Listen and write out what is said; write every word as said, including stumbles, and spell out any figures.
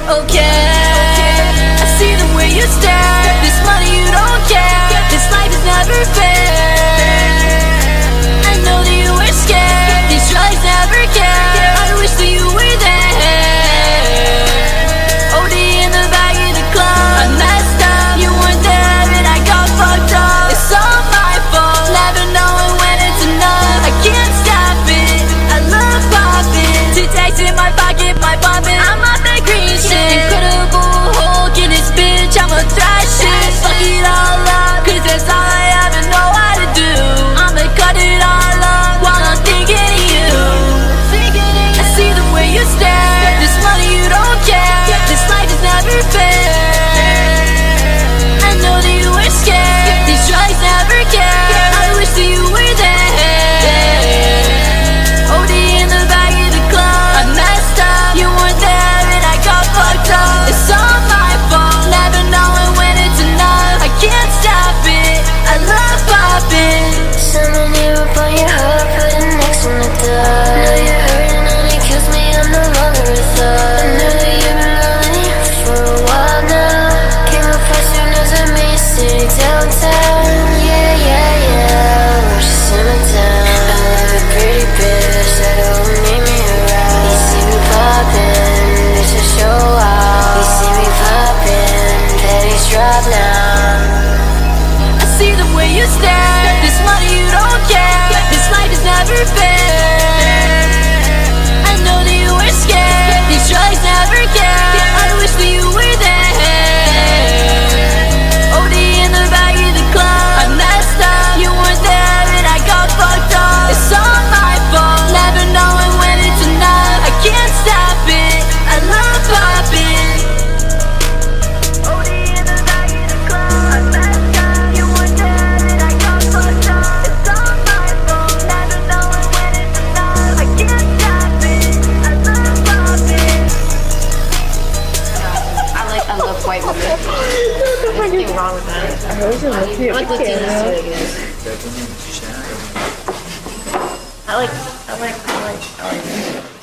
Okay, I see the way you stare. This money you don't care. This life is never fair. I know that you were scared. These drugs never care. I wish that you were there. O D in the back of the club. I messed up, you weren't there, and I got fucked up. It's all my fault, never knowing when it's enough. I can't stop it, I love popping. Two tags in my pocket, my bumping. I'm on that green shit. Incredible Hulk in this bitch, I'ma thrash it. Fuck it all up, cause that's all I ever know how to do. I'ma cut it all up while I'm thinking of you. I see the way you stare. This money you don't care. This life is never fair. I know that you were scared. These drugs never care. I wish that you were there. O D in the back of the club. I messed up, you weren't there, and I got fucked up. It's all my fault, never knowing when it's enough. I can't stop it, I love popping. Someone here upon your heart, put it next to my door. Know you're hurting and it kills me, I'm no longer a thought. I know that you've been lonely for a while now. Came up fast soon as I made it city downtown. Yeah, yeah, yeah, we're just in my town. I love a pretty bitch that'll meet me around. You see me poppin', bitch, I show out. You see me poppin', panties drop now. I see the way you stare. This money you don't care. This life is never fair. I know that you were scared. These drugs never care. I wish that you were there. O D in the back of the club. I messed up, you weren't there, and I got fucked up. It's all my fault, never knowing when it's enough. I can't stop it, I love popping. O D in the back of the club. I messed up, you weren't there, and I got fucked up. It's all my fault, never knowing when it's enough. I can't stop it, I love popping. I like I love white women. There's nothing wrong with that. I like Latinas too, I guess. I like I like I like I like